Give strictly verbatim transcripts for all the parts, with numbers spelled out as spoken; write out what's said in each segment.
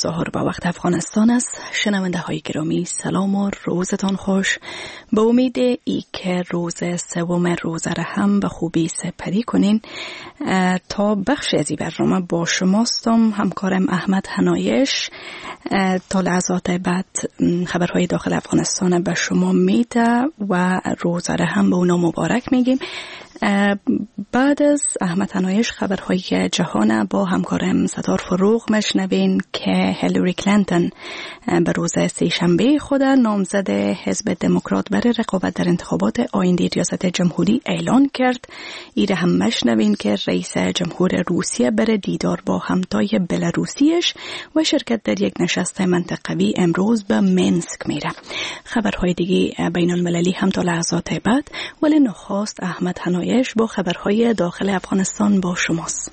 ظهر به وقت افغانستان است. شنونده های گرامی سلام و روزتان خوش. به امید ای که روز سوم روزه را هم به خوبی سپری کنین. تا بخش از این برنامه با شماستم، همکارم احمد حنایش. تا لحظات بعد خبرهای داخل افغانستان به شما میده و روزه را هم به اونا مبارک میگیم. بعد از احمد حنایش خبرهای جهان با همکارم ستار فروغ مشنوین که هیلاری کلینتون به روز سه‌شنبه خود نامزد حزب دموکرات برای رقابت در انتخابات آینده ریاست جمهوری اعلان کرد. ایره هم مشنوین که رئیس جمهور روسیه بر دیدار با همتای بلاروسیش و شرکت در یک نشست منطقوی امروز به منسک میره. خبرهای دیگه بین المللی هم تا لحظات بعد، ولی نخست احمد حنایش با خبرهای داخل افغانستان با شماست.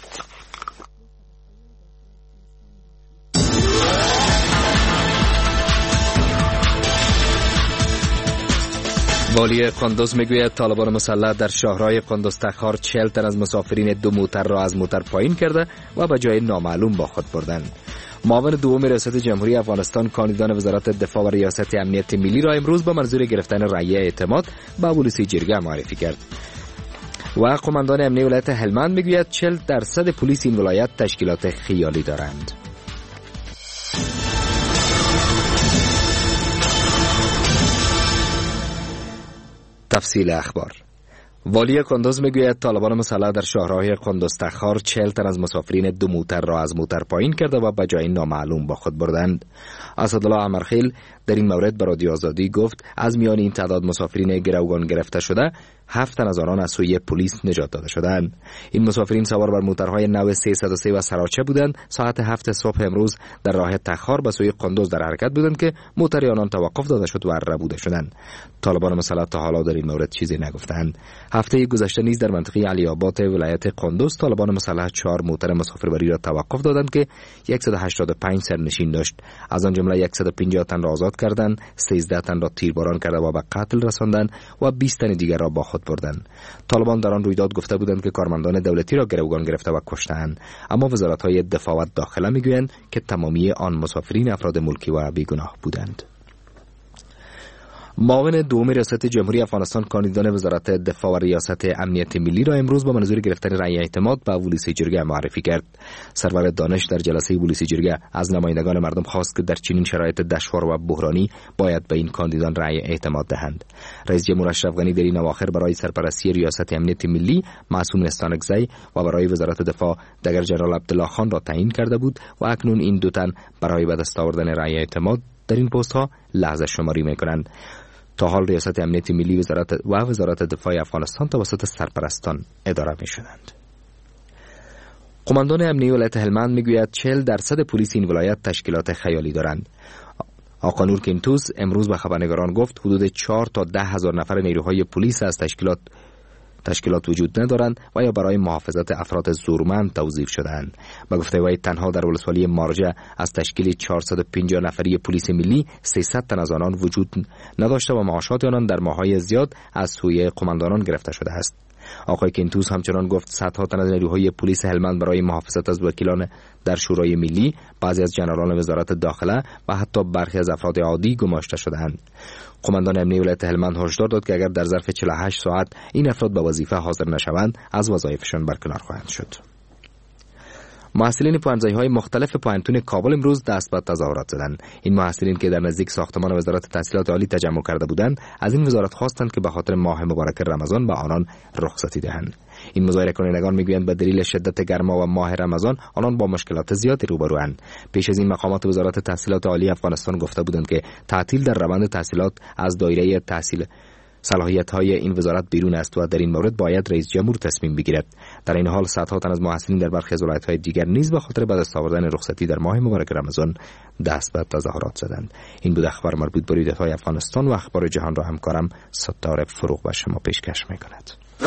والی قندوز میگوید طالبان مسلح در شهرهای قندوز تخار چهل تن از مسافرین دو موتر را از موتر پایین کرده و به جای نامعلوم با خود بردند. معاون دوم ریاست جمهوری افغانستان کاندیدان وزارت دفاع و ریاست امنیت ملی را امروز با منظور گرفتن رأی اعتماد به پلیس جرگه معرفی کرد. و قماندان امنیت ولایت هلمند میگوید چهل درصد پلیس این ولایت تشکیلات خیالی دارند. تفصیل اخبار. والی قندوز میگوید طالبان مسلح در شهرهای قندوز تخار چهل تن از مسافرین دو موتر را از موتر پایین کرده و به جای نامعلوم با خود بردند. اسدالله امرخیل در این مورد به رادیو آزادی گفت از میان این تعداد مسافرین گروگان گرفته شده هفت تن از آنان از سوی پلیس نجات داده شدند. این مسافرین سوار بر موترهای نو سیصد و سه و سراچه بودند. ساعت هفت صبح امروز در راه تخار به سوی قندوز در حرکت بودند که موتر آنان توقف داده شد و ربوده شدند. طالبان مسلح تا حالا در این مورد چیزی نگفتند. هفته گذشته نیز در منطقه علی آباد ولایت قندوز طالبان مسلح چهار موتر مسافربری را توقف دادند که صد و هشتاد و پنج سرنشین داشت. از آن جمله صد و پنجاه تن را آزاد کردند، سیزده تن را تیرباران کرده و به قتل رساندند و بیست تن دیگر را با خود بردند. طالبان در آن رویداد گفته بودند که کارمندان دولتی را گروگان گرفته و کشتند، اما وزارت‌های دفاع و داخله میگویند که تمامی آن مسافرین افراد ملکی و بیگناه بودند. معاون دوم ریاست جمهوری افغانستان کاندیدان وزارت دفاع و ریاست امنیت ملی را امروز با منظور گرفتن رأی اعتماد به پلیس جرگه معرفی کرد. سرور دانش در جلسه پلیس جرگه از نمایندگان مردم خواست که در چنین شرایط دشوار و بحرانی باید به این کاندیدان رأی اعتماد دهند. رئیس جمهور اشرف غنی در این اواخر برای سرپرستی ریاست امنیت ملی معصوم استانکزی و برای وزارت دفاع دگر جنرال عبدالله خان را تعیین کرده بود و اکنون این دو تن برای به دست آوردن رأی اعتماد در این پست ها لحظه شماری میکنند. تا حال ریاست امنیت ملی وزارت و وزارت دفاع افغانستان توسط سرپرستان اداره می شدند. قماندان امنیت ولایت هلمند میگوید چهل درصد پلیس این ولایت تشکیلات خیالی دارند. آقا نور کینتوس امروز به خبرنگاران گفت حدود چهار تا ده هزار نفر نیروهای پلیس از تشکیلات تشکیلات وجود ندارند و یا برای محافظت افراد زورمند توظیف شدند. به گفته وی تنها در ولسوالی مارجه از تشکیل چهارصد و پنجاه نفری پلیس ملی سیصد تن از آنان وجود نداشته و معاشات آنان در ماه‌های زیاد از سوی قماندانان گرفته شده است. آقای کینتوس همچنان گفت صدها تن از نیروهای پلیس هلمند برای محافظت از وکیلان در شورای ملی، بعضی از جنرالان وزارت داخله و حتی برخی از افراد عادی گماشته شده‌اند. قماندان امنیت ولایت هلمند هشدار داد که اگر در ظرف چهل و هشت ساعت این افراد به وظیفه حاضر نشوند از وظایفشان برکنار خواهند شد. محصلین پوهنځای‌های مختلف پوهنتون کابل امروز دست به تظاهرات زدند. این محصلین که در نزدیک ساختمان وزارت تحصیلات عالی تجمع کرده بودند از این وزارت خواستند که به خاطر ماه مبارک رمضان به آنان رخصتی دهند. این مظاهره کنندگان میگویند به دلیل شدت گرما و ماه رمضان آنان با مشکلات زیادی روبروند. پیش از این مقامات وزارت تحصیلات عالی افغانستان گفته بودند که تعطیل در روند تحصیلات از دایره تحصیل صلاحیت‌های این وزارت بیرون است و در این مورد باید رئیس جمهور تصمیم بگیرد. در این حال صدها تن از محصلین در برخی از ولایت‌های دیگر نیز به خاطر به دست آوردن رخصتی در ماه مبارک رمضان دست به تظاهرات زدند. این بود اخبار مربوط به رویدادهای افغانستان و اخبار جهان را همکارم ستاره فروغ به شما پیشکش می‌کند.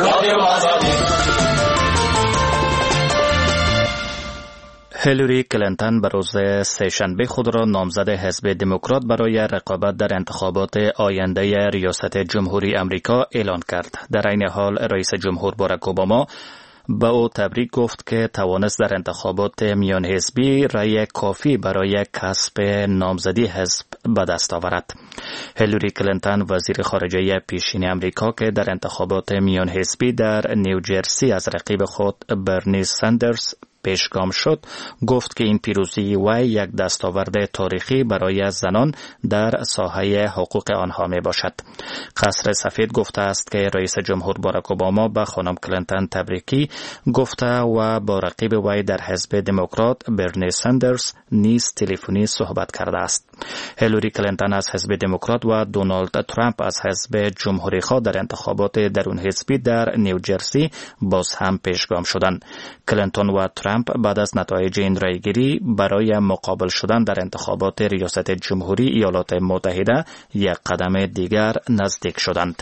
هیلاری کلینتون به روز سه‌شنبه خود را نامزد حزب دموکرات برای رقابت در انتخابات آینده ریاست جمهوری امریکا اعلان کرد. در این حال رئیس جمهور باراک اوباما به او تبریک گفت که توانست در انتخابات میان حزبی رأی کافی برای کسب نامزدی حزب به دست آورد. هیلاری کلینتون وزیر خارجه پیشین امریکا که در انتخابات میان حزبی در نیوجرسی از رقیب خود برنی سندرز پیشگام شد، گفت که این پیروزی وی یک دستاورد تاریخی برای زنان در ساحه حقوق آنها می باشد. قصر سفید گفته است که رئیس جمهور باراک اوباما به خانم کلینتون تبریکی گفته و با رقیب وی در حزب دموکرات برنی سندرز نیز تلفنی صحبت کرده است. هیلاری کلینتون از حزب دموکرات و دونالد ترامپ از حزب جمهوری خواه در انتخابات درون حزبی در نیوجرسی باز هم پیشگام شدند. کلینتون و ترامپ بعد از نتایج این رایگیری برای مقابل شدن در انتخابات ریاست جمهوری ایالات متحده یک قدم دیگر نزدیک شدند.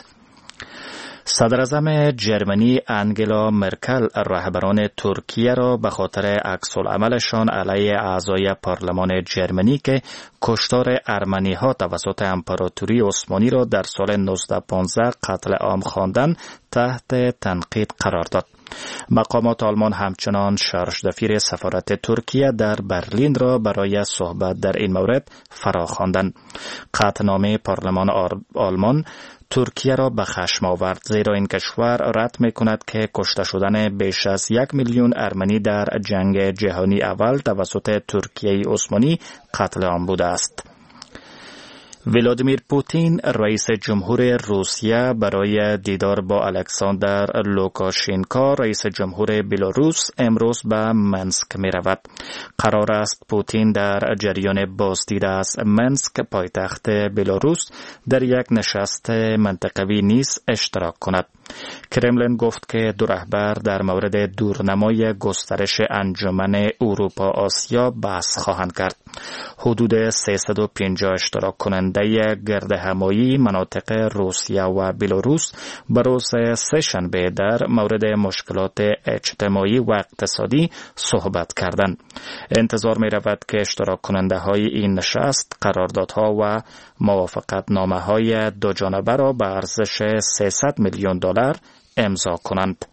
صدر اعظم جرمنی انگلا مرکل رهبران ترکیه را به خاطر عکس‌العملشان علیه اعضای پارلمان جرمنی که کشتار ارمنی ها توسط امپراتوری عثمانی را در سال نوزده پانزده قتل عام خواندن تحت تنقید قرار داد. مقامات آلمان همچنان شارژدفیر سفارت ترکیه در برلین را برای صحبت در این مورد فرا خواندند. قطعنامه پارلمان آلمان ترکیه را به خشم آورد، زیرا این کشور رد می کند که کشته شدن بیش از یک میلیون ارمنی در جنگ جهانی اول توسط ترکیه عثمانی قتل عام بوده است. ولادیمیر پوتین رئیس جمهور روسیه برای دیدار با الکساندر لوکاشنکو رئیس جمهور بلاروس امروز به منسک می رود. قرار است پوتین در جریان بازدید از منسک پایتخت بلاروس در یک نشست منطقوی نیز اشتراک کند. کرملین گفت که دو رهبر در مورد دورنمای گسترش انجمن اروپا آسیا بحث خواهند کرد. حدود سیصد و پنجاه اشتراک کننده گردهمایی مناطق روسیه و بلاروس به روز سه‌شنبه در مورد مشکلات اجتماعی و اقتصادی صحبت کردند. انتظار می رود که اشتراک کننده های این نشست قراردادها و موافقت نامه های دو جانبه را به ارزش سیصد میلیون دلار امضا کنند.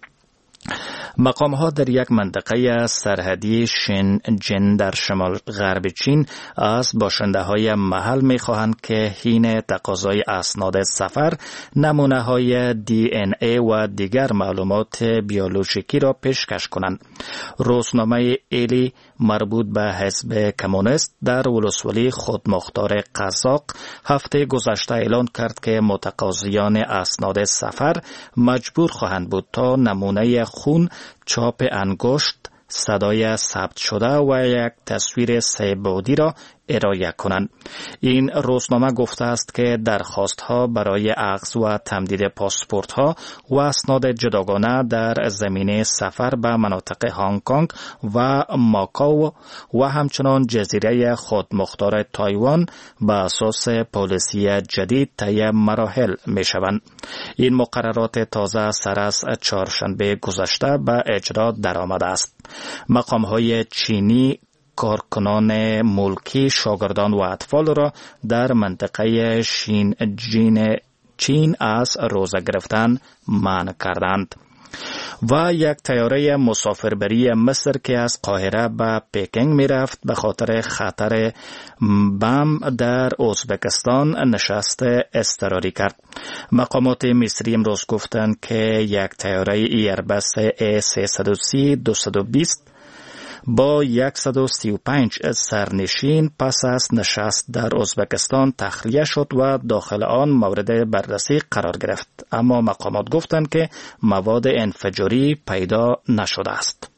مقام ها در یک منطقه سرحدی شنجن در شمال غرب چین از باشنده های محل می خواهند که حین تقاضای اسناد سفر نمونه های دی ان ای و دیگر معلومات بیولوژیکی را پیشکش کنند. روزنامه ایلی مربوط به حزب کمونیست در ولسوالی خودمختار قزاق هفته گذشته اعلان کرد که متقاضیان اسناد سفر مجبور خواهند بود تا نمونه خون، چاپ انگشت، صدای ثبت شده و یک تصویر سه بعدی را ارائه کنند. این روزنامه گفته است که درخواست‌ها برای اخذ و تمدید پاسپورت‌ها و اسناد جداگانه در زمینه سفر به مناطق هنگ کنگ و ماکائو و همچنان جزیره خودمختار تایوان به اساس پالیسی جدید طی مراحل می‌شوند. این مقررات تازه سر از چهارشنبه گذشته به اجرا درآمده است. مقام‌های چینی کارکنان ملکی، شاگردان و اطفال را در منطقه شینجین چین از روزه گرفتن منع کردند. و یک طیاره مسافربری مصر که از قاهره به پکینگ می رفت به خاطر خطر بم در ازبکستان نشست اضطراری کرد. مقامات مصری امروز گفتند که یک طیاره ایربس ای سیصد و سی دویست و بیست با صد و سی و پنج سرنشین پس از نشست در ازبکستان تخلیه شد و داخل آن مورد بررسی قرار گرفت، اما مقامات گفتند که مواد انفجاری پیدا نشده است.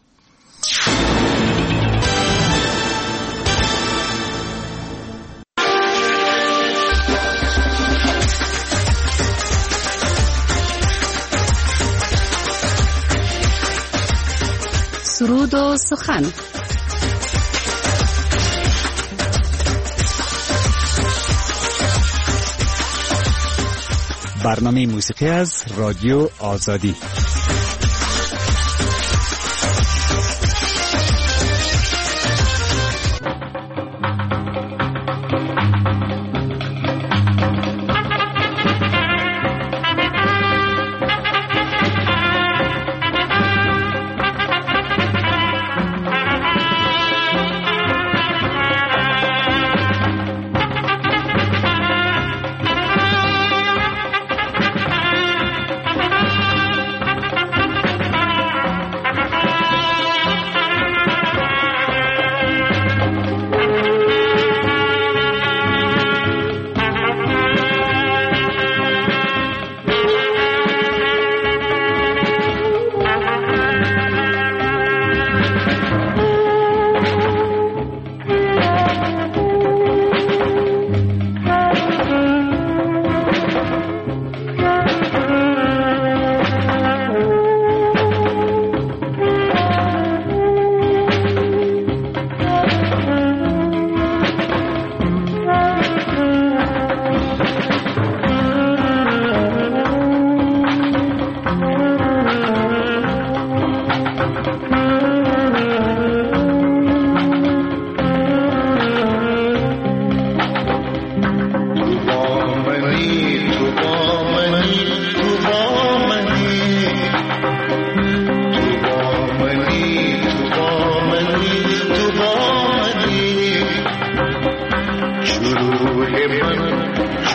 سرود و سخن. برنامه موسیقی از رادیو آزادی.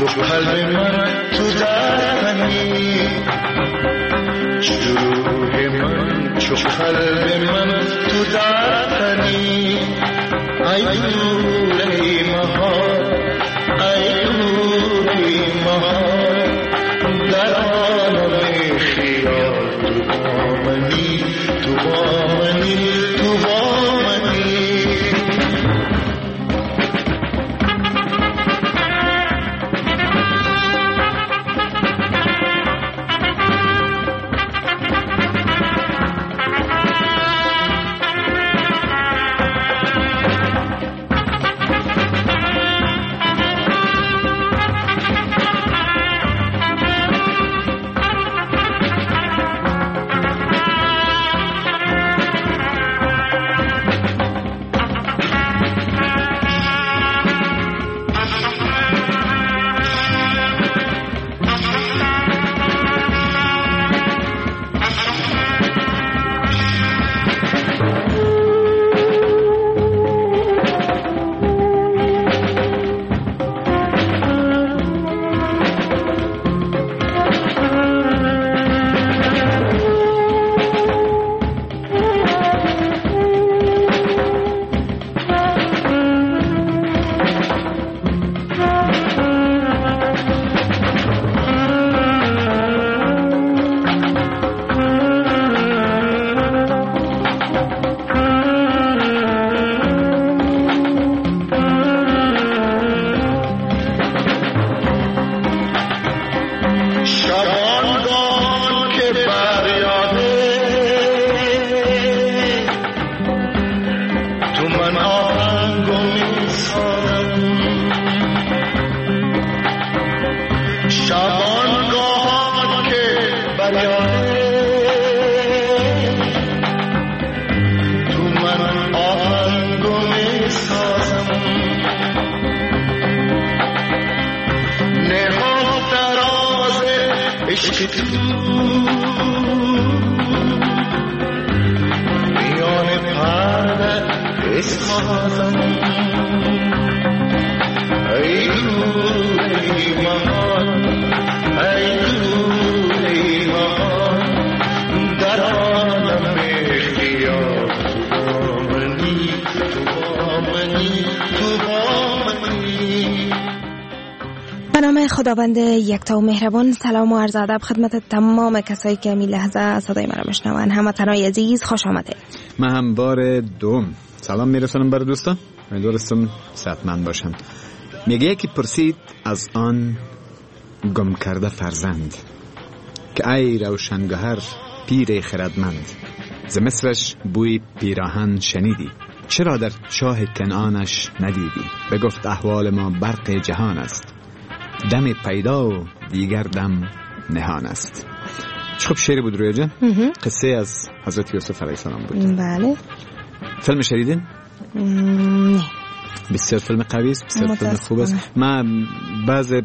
چو قلب من تو درمانی، جروح من چو قلب من تو درمانی. ای دور ای مهار، ای دور ای مهار، در عالم خیال تو با منی، تو با منی، تو با منی. خداوند یکتا و مهربان، سلام و عرض ادب خدمت تمام کسایی که می لحظه صدای من رو میشنون. هموطنای عزیز خوش آمدید. من هم بار دوم سلام میرسونم برای دوستان، امیدوارم صحتمند باشن. میگه یکی پرسید از آن گم کرده فرزند که ای روشنگهر پیر خردمند، ز مصرش بوی پیراهن شنیدی، چرا در چاه کنعانش ندیدی؟ بگفت احوال ما برق جهان است، دم پیدا و دیگر دم نهان است. خب شعری بود رویا جان، قصه از حضرت یوسف علیه السلام بود. بله. فیلم شنیدین؟ نه. بسیار فیلم قوی است، بسیار فیلم خوب است. من بعض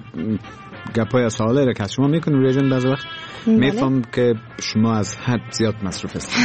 گپای سوالی را که از شما میکنم رویا جان، بعض وقت میفهم که شما از حد زیاد مصروف هستید.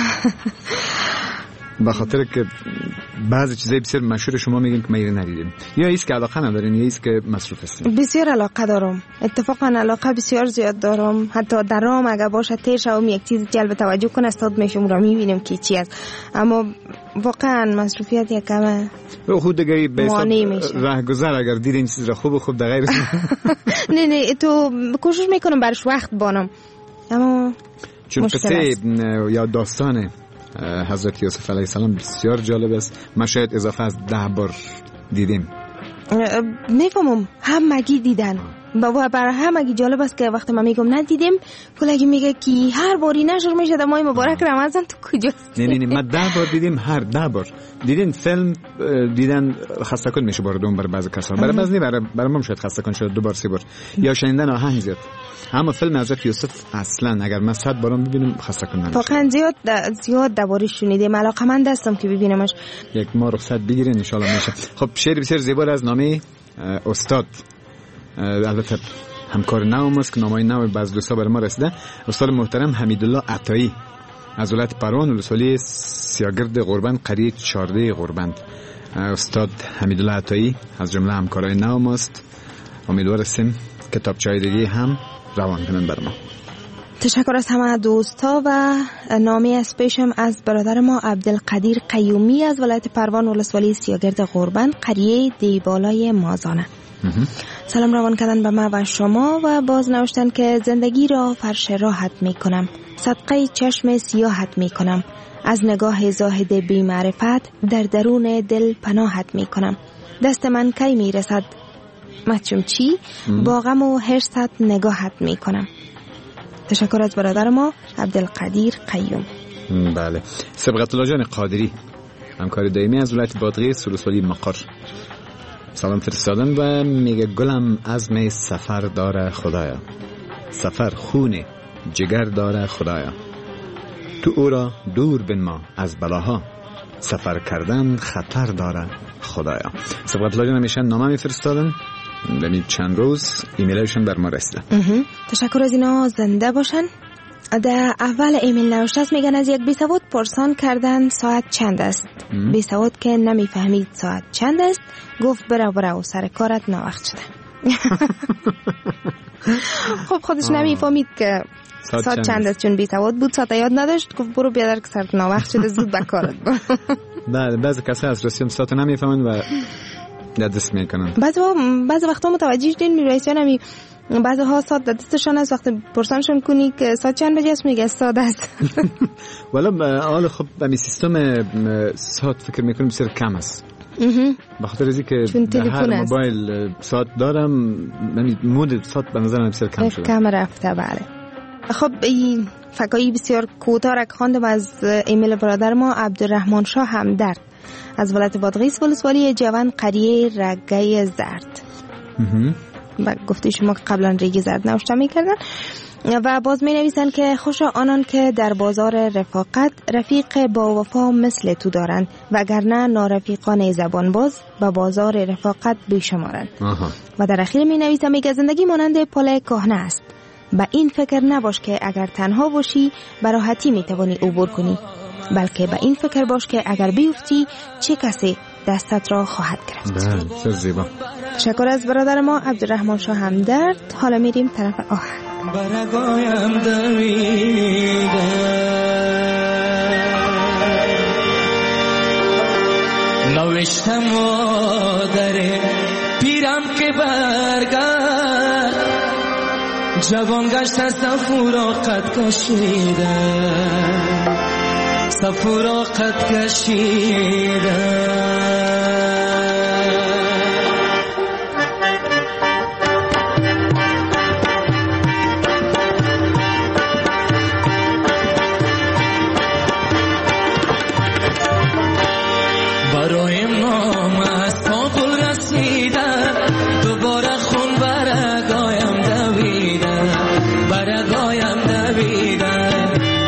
به خاطر که بعضی چیزای بسیار مشهور شما میگین که ما اینا ندیدیم، یا ایست که علاقه ندارین یا ایست که مصروف هستین. بسیار علاقه دارم، اتفاقا علاقه بسیار زیاد دارم. حتی در راه اگه باشه تیر شوم یک چیز جلب توجه کنه استاد میشم را میبینم که چی است، اما واقعا مصروفیت یک کمه خود دیگه به حساب راهگذر اگر دیدین چیز را خوب خوب دغیر نه نه تو کوشش میکنم برش وقت بانم، اما چون قصه یا داستان حضرت یوسف علیه السلام بسیار جالب است. ما شاید اضافه از ده بار دیدیم. میفهمم همگی دیدن بابا، برای همگی جالب است که وقتی من میگم ندیدیم کلگی میگه که هر باری نشر میشه در ماه مبارک رمضان تو کجاست؟ نه نه نه ما ده بار دیدیم، هر ده بار دیدین. فیلم دیدن خسته کن میشه بار دوم برای بعضی کسا، برای بعضی برای برای ما شاید خسته کن شد دو بار سه بار، یا شنیدن آهنگ زیاد. اما فیلم حضرت یوسف اصلا اگر من صد بارم ببینم خسته کن نمیشه. واقعا زیاد زیاد دوباره شنیدیم، علاقه‌مند هستم که ببینمش. یک ما رخصت بگیرین ان شاء الله میشه. خب شعر بسیار زیبا از نامه استاد، البته همکار نوم است که نامه نو بعض دوستا برای ما رسیده، استاد محترم حمیدالله عطایی از ولایت پروان ولسوالی سیاگرد غربند قریه چهارده غربند. استاد حمیدالله عطایی از جمله همکارای نوم است. امیدوارم کتابچه‌های دیگه هم روان کنن بر ما. تشکر از همه دوستا و نامه از پیشم از برادر ما عبدالقدیر قیومی از ولایت پروان ولسوالی سیاگرد غربند قریه دیبالای مازانه. سلام روان کردن به ما و شما و باز نوشتن که زندگی را فرش راحت می کنم، صدقه چشم سیاحت می کنم، از نگاه زاهد بی معرفت در درون دل پناهت می کنم، دست من کی می رسد مچم چی با غم و حرصت نگاهت می کنم. تشکر از برادر ما عبدالقدیر قیوم. بله، سبقت الله جان قادری همکار دائمی از ولایت بادغیس ولسوالی مقر سلام فرستادن و میگه گلم عزم سفر داره خدایا، سفر خونه جگر داره خدایا، تو او را دور بنما از بلاها، سفر کردن خطر داره خدایا. سبقت الله جان همیشه نامه میفرستادن، یعنی چند روز ایمیلشون بر ما رسیده. تشکر از اینا، زنده باشن. در اول ایمیل نوشته است میگن از یک بیسواد پرسان کردن ساعت چند است. بیسواد که نمیفهمید ساعت چند است گفت برو برو سر کارت ناوقت شده. خب خودش نمیفهمید که ساعت, ساعت چند است چون بیسواد بود، ساعت یاد نداشت، گفت برو بیادر که سرت ناوقت شده زود به کارت. بله، بعضی کسا از رسیم ساعت نمیفهمن و دست میکنن. بعضی بعضی وقتا متوجه شدین میرایسیان همی بعضی ها ساعت دستشان است، وقتی پرسانشون کنی که ساعت چند بجه است میگه ساعت است. ولی حالا خب به سیستم ساعت فکر میکنم بسیار کم است. به خاطر از اینکه هر موبایل ساعت دارم، یعنی مود ساعت به نظرم بسیار کم شده. کم رفته. بله. خب این فکایی بسیار کوتاه را خواندم از ایمیل برادر ما عبدالرحمن شاه همدرد از ولایت بادغیس ولسوالی جوان قریه رگه زرد. و گفته شما که قبلا ریگ زرد نوشته میکردن و باز می نویسن که خوشا آنان که در بازار رفاقت رفیق با وفا مثل تو دارند وگرنه نارفیقان زبان باز به بازار رفاقت بیشمارند. و در اخیر می نویسن میگه زندگی مانند پل کهنه است، به این فکر نباش که اگر تنها باشی به راحتی می توانی عبور کنی، بلکه به این فکر باش که اگر بیفتی چه کسی دستت را خواهد گرفت. بله، چه زیبا. تشکر از برادر ما عبدالرحمن شاه همدرد. حالا میریم طرف آهنگ. برگایم دویده نوشتم مادر پیرم که برگرد، جوان گشت سفورا قد کشیده، سفورا قد کشیده. برای نام از کابل رسیدن، دوباره خون برگایم دویدن، برگایم دویدن.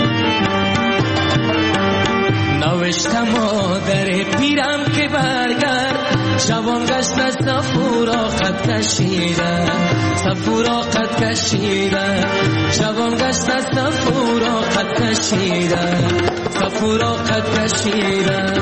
نوشتم مادر پیرم که برگرد، جوان گشت از سفورا قد کشیدن، سفورا قد کشیدن. جوان گشت از سفورا قد کشیدن، سفورا قد کشیدن.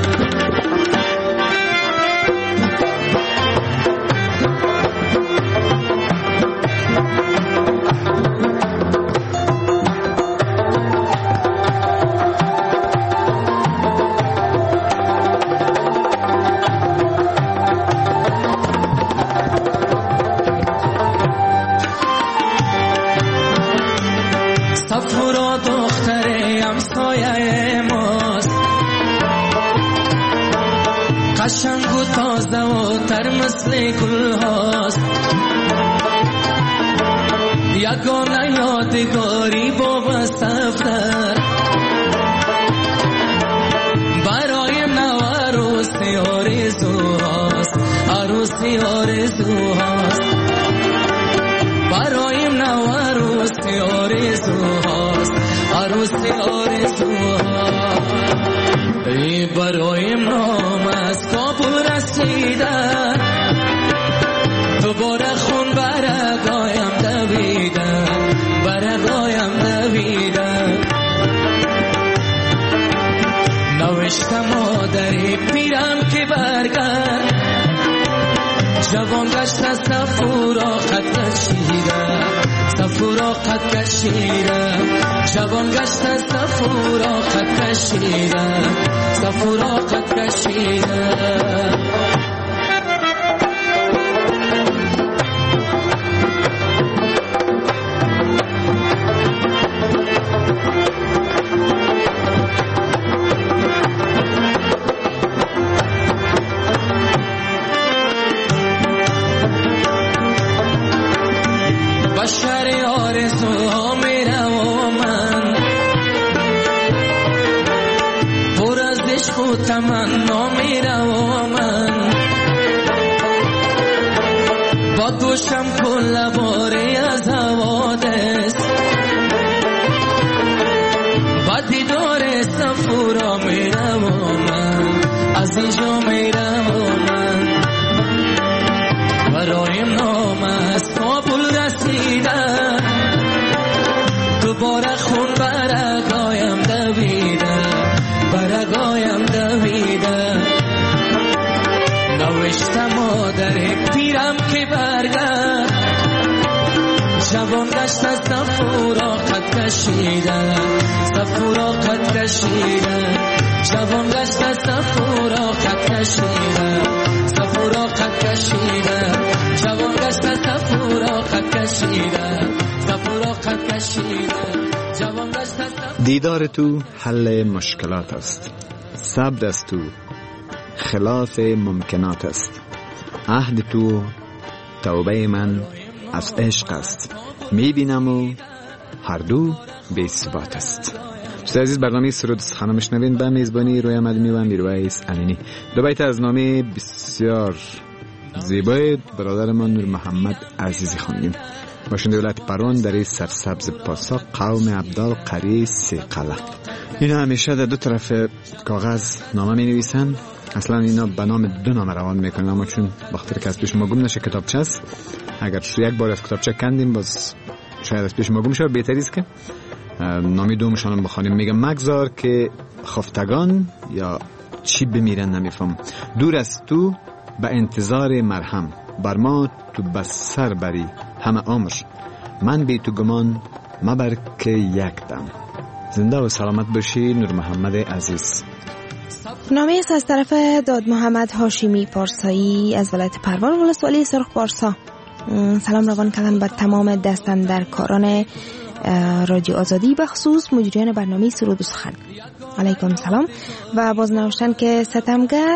سفورا دختر همسایه ماست، قشنگ و تازه و تر مثل گل هاست، یگانه یادگاری با سفر برای نو عروسی آرزو هاست، عروسی آرزو هاست، برای نو عروسی آرزو هاست، عروسی آرزو هاست. ای برای نام از کابل رسیدن، دوباره خون برگایم دویدن، برگایم دویدن. نوشتم مادری پیرم که برگرد، جوان گشت از سفورا قد کشیدن، صفورا قد کشیده جوان گشته صفورا قد کشیده صفورا قد کشیده بشر آرزوها میره و من پر از عشق و تمنا میره و من با دوشم کل باره از حوادث با دیدار صفورا میره و من از اینجا میره و من برایم نام از کابل رسیده دوباره خون برگایم دویده برگایم دویده نوشتم مادر پیرم که برگرد جوان گشت از صفورا قد کشیده صفورا قد کشیده جوان گشت از صفورا قد کشیده صفورا قد کشیده جوان گشت از صفورا قد کشیده صفورا قد کشیده جوان گشت از دیدار تو حل مشکلات است، صبر از تو خلاف ممکنات است، عهد تو توبه من از عشق است، میبینم و هر دو بی ثبات است. دوست عزیز، برنامه سرود سخن میشنوین به میزبانی روی مدنی و میرویس امینی. دو بیت از نامه بسیار زیبای برادرمان نور محمد عزیزی خواندیم. باشنده ولایت پروان در سرسبز پاسا قوم عبدال قریه سیقله. اینا همیشه در دو طرف کاغذ نامه می نویسن. اصلا اینا به نام دو نامه روان میکنن، اما چون وقتی که از پیش ما گم نشه کتابچه است، اگر یک بار از کتابچه کندیم باز شاید از پیش ما گم شه. بهتری است که نامی دومشان هم بخوانیم. میگم مگذار که خفتگان یا چی بمیرن نمیفهم، دور از تو به انتظار مرهم، بر ما تو بسر بری همه عمر، من بی تو گمان مبر که یک دم. زنده و سلامت باشی نور محمد عزیز. نامه است از طرف داد محمد هاشمی پارسایی از ولایت پروان ولسوالی سرخ پارسا. سلام روان کردن بر تمام دستاندرکاران رادیو آزادی، به خصوص مجریان برنامه سرود و سخن. علیکم سلام. و باز نوشتن که ستمگر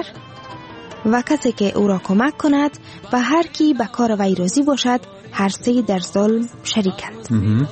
و کسی که او را کمک کند و هر کی به کار وی راضی باشد، هر سه در ظلم شریکند.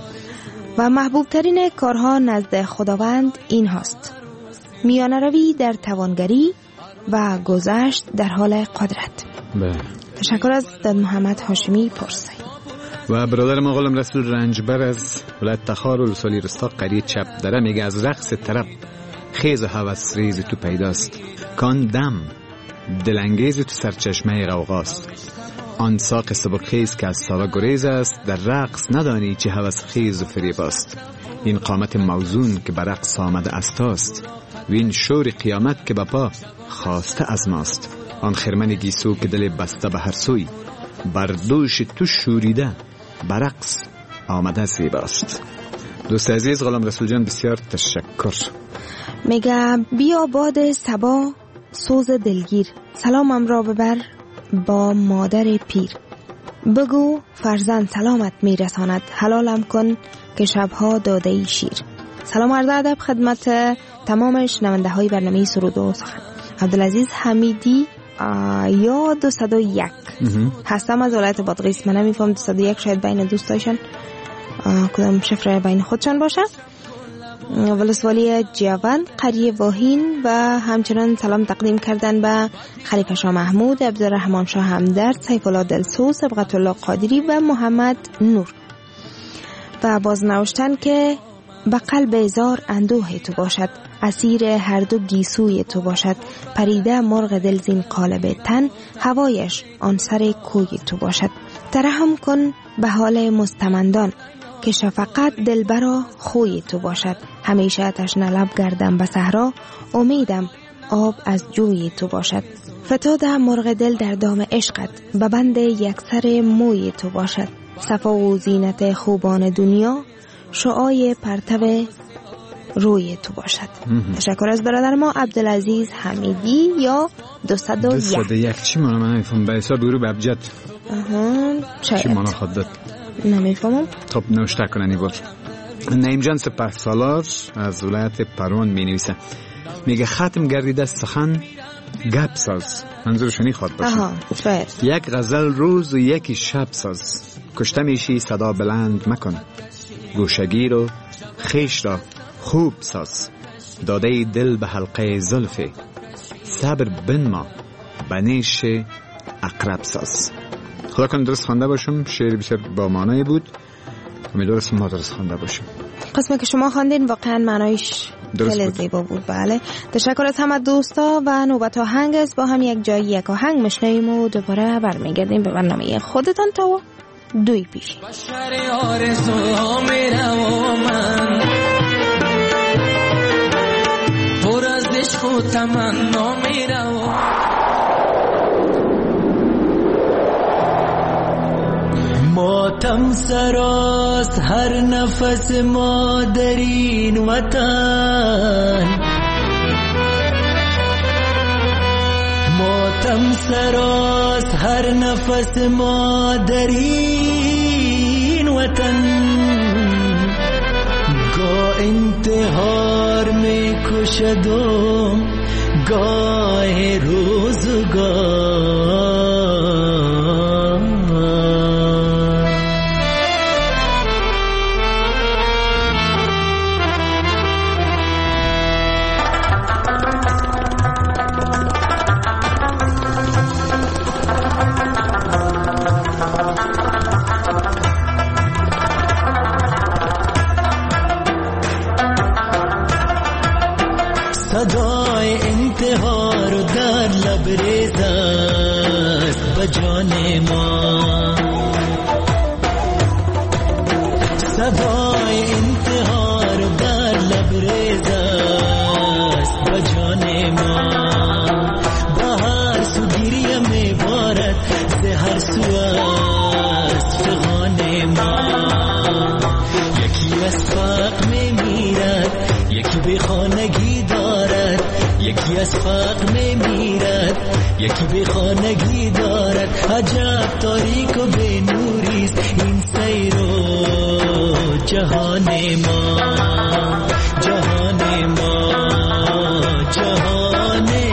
و محبوب ترین کارها نزد خداوند این هاست: میانه روی در توانگری و گذشت در حال قدرت. بله. تشکر از داد محمد هاشمی پارسایی. و برادر ما غلام رسول رنجبر از ولایت تخار و رسولی رستا قریه چپ دره میگه از رقص طرب خیز و هوس ریز تو پیداست، کان دم دلانگیز تو سرچشمه غوغاست، آن ساق سبکخیز که از ساوه گریز است، در رقص ندانی چه هوس خیز و فریباست، این قامت موزون که بر رقص آمده استاست، و این شور قیامت که بپا خواسته از ماست، آن خرمن گیسو که دل بسته به هر سوی، بر دوش تو شوریده بر رقص آمده زیباست. دوست عزیز غلام رسول جان بسیار تشکر. میگه بیا باد صبا سوز دلگیر، سلامم را ببر با مادر پیر، بگو فرزند سلامت میرساند، حلالم کن که شبها داده ای شیر. سلام عرض ادب خدمت تمام شنونده های برنامه سرود و سخن. عبدالعزیز حمیدی یا دویست و یک هستم از ولایت بادغیس. من نمیفهم دویست و یک شاید بین دوستایشان کدام شفره بین خودشان باشه. ولسوالی جوان قریه واهین و همچنان سلام تقدیم کردن به خلیفه شاه محمود، عبدالرحمن شاه همدرد، سیف الله دلسوز، صبغت الله قادری و محمد نور. و باز نوشتن که به قلب زار اندوه تو باشد، اسیر هر دو گیسوی تو باشد، پریده مرغ دل زین قالب تن، هوایش آن سر کوی تو باشد. ترحم کن به حال مستمندان، که شفقت دلبرا خوی تو باشد. همیشه تشنه لب گردم به صحرا، امیدم آب از جوی تو باشد. فتاده مرغ دل در دام عشقت، به بند یک سر موی تو باشد. صفا و زینت خوبان دنیا شعاع پرتو روی تو باشد. تشکر از برادر ما عبدالعزیز حمیدی یا دویست و یک. دویست و یک چی مانا من نمیفهم؟ به حساب برو به ابجد آها چی مانا خود داد؟ نمیفهمم. خب نوشته کننی بود. نعیم جان سپه سالار از ولایت پروان می نویسه، میگه ختم گردیده سخن گپ ساز. منظورشونی خواد باشه. آها شاید یک غزل روز و یکی شب ساز. کشته میشی صدا بلند مکن، گوشگیر و خیش را خوب ساز. داده دل به حلقه زلفه، صبر بنما بنیش اقرب ساز. خدا کنه درست خوانده باشم. شعر بسیار با معنی بود. امیدوارم ما درست خوانده باشیم. قسمی که شما خواندین واقعا معنایش خیلی زیبا بود. بله تشکر از همه دوستا و نوبت آهنگ است. با هم یک جایی یک آهنگ میشنویم و دوباره برمیگردیم به برنامه خودتان تا دوی پیشی. بشر آرزوها میرم من پر از عشق و تمنا میرم. ماتم سراست هر نفس ما در این وطن، ماتم سراست هر نفس ما در این وطن. گاه انتحار می کشدم گاه روزگار. صدای انتحار در لبریز است به جان ما، صدای انتحار در لبریز است به جان ما. بهار سو گریه می بارد ز هر سو است فغان ما. یکی از فقر می میرد یکی به خانگی دارد، یکی از فقر می میرد یکی به خانگی دارد. عجب تاریک و به نوریست این سیر و جهان ما، جهان ما، جهان ما.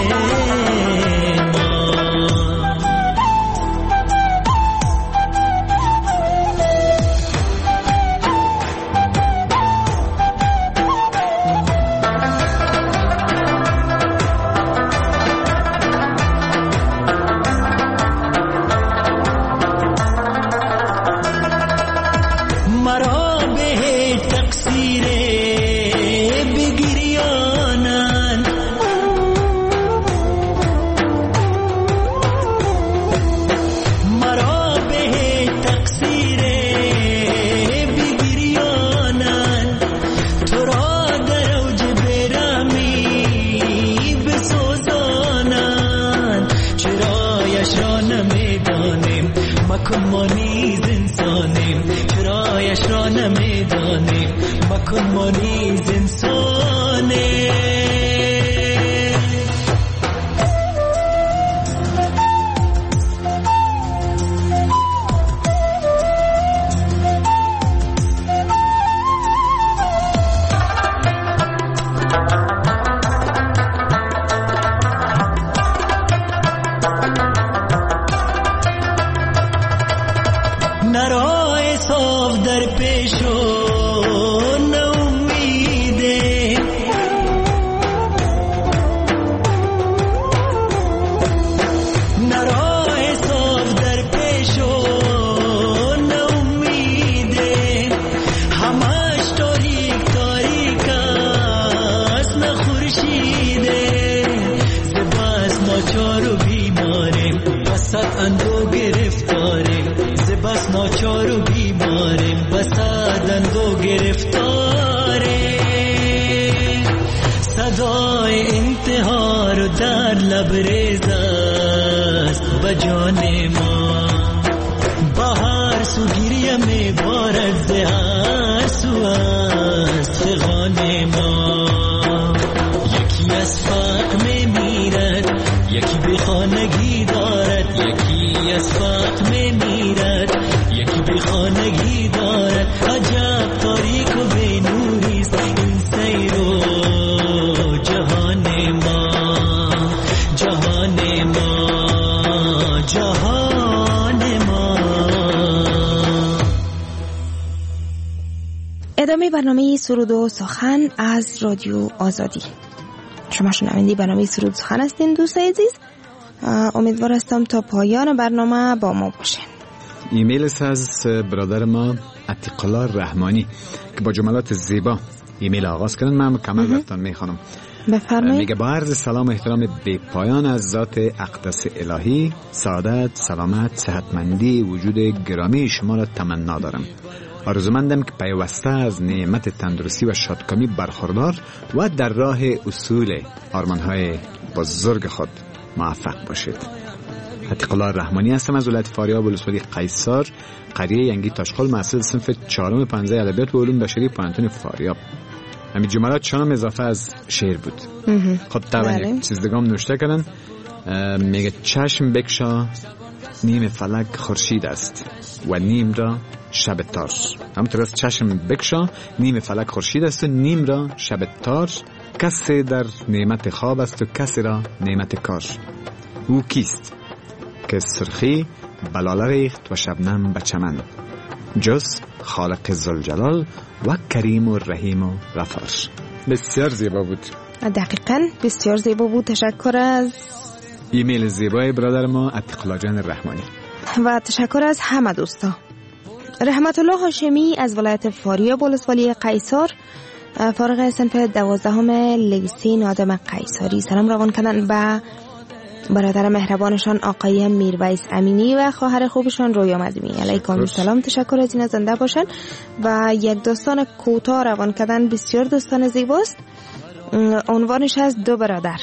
مکن ما نیز انسانیم، چرایش را نمیدانیم. مکن ما نیز انسانیم. نرای صاف در پیش و نامیده، نرای صاف در پیش و نامیده. همش تاریک تاریک است نه خورشیده. زباز ناچار و بیماریم، بسط اندو گرفتاریم. بس ناچار و بیماریم، بسادند و گرفتاریم. صدای انتحار در لبریز است به جان ما. بهار هر سو گریه میبارد ز هر سو از خانه ما. یکی از فقر میمیرد یکی به خانگی دارد، یکی از فقر میمیرد یکی به خانگی دارد. عجب تاریک و بی نوریست این سیر و جهان ما، جهان ما، جهان ما. ادامه برنامه سرود و سخن از رادیو آزادی. شما شنونده برنامه سرود و سخن هستین دوستای عزیز. امیدوار هستم تا پایان برنامه با ما باشین. ایمیل از برادر ما عتیق الله رحمانی که با جملات زیبا ایمیل آغاز کردن. من کامل رفتن میخوانم. بفرمایید. میگه با عرض سلام و احترام بی پایان از ذات اقدس الهی، سعادت، سلامت، صحتمندی وجود گرامی شما را تمنا دارم. آرزومندم که پیوسته از نعمت تندرستی و شادکامی برخوردار و در راه اصول آرمانهای بزرگ خود موفق باشید. عتیق الله رحمانی هستم از ولایت فاریاب ولسوالی قیصر، قریه ینگی تاشقال، محصل صنف چهارم پنجه ادبیات و علوم بشری پانتون فاریاب. همین جملات شام اضافه از شعر بود. خب طبعا چیز دگام نوشته کردن. میگه چشم بکشا نیم فلک خورشید است و نیم را شب تار. همونطور از چشم بکشا نیم فلک خورشید است و نیم را شب تار. کسی در نعمت خواب است و کسی را نعمت کار. او کیست که سرخی بلاله ریخت و شبنم به چمن، جز خالق ذوالجلال و کریم و رحیم و غفار. بسیار زیبا بود. دقیقاً بسیار زیبا بود. تشکر از ایمیل زیبای برادر ما عتیق الله جان رحمانی و تشکر از همه دوستا. رحمت الله هاشمی از ولایت فاریاب ولسوالی قیصر، فارغ صنف دوازدهم لیسه نادم قیصری، سلام روان کردن به برادر مهربانشان آقای میرویس امینی و خواهر خوبشان رویا مدمی. علیکم السلام. تشکر از این زنده باشن. و یک داستان کوتاه روان کردن بسیار داستان زیباست. عنوانش از دو برادر.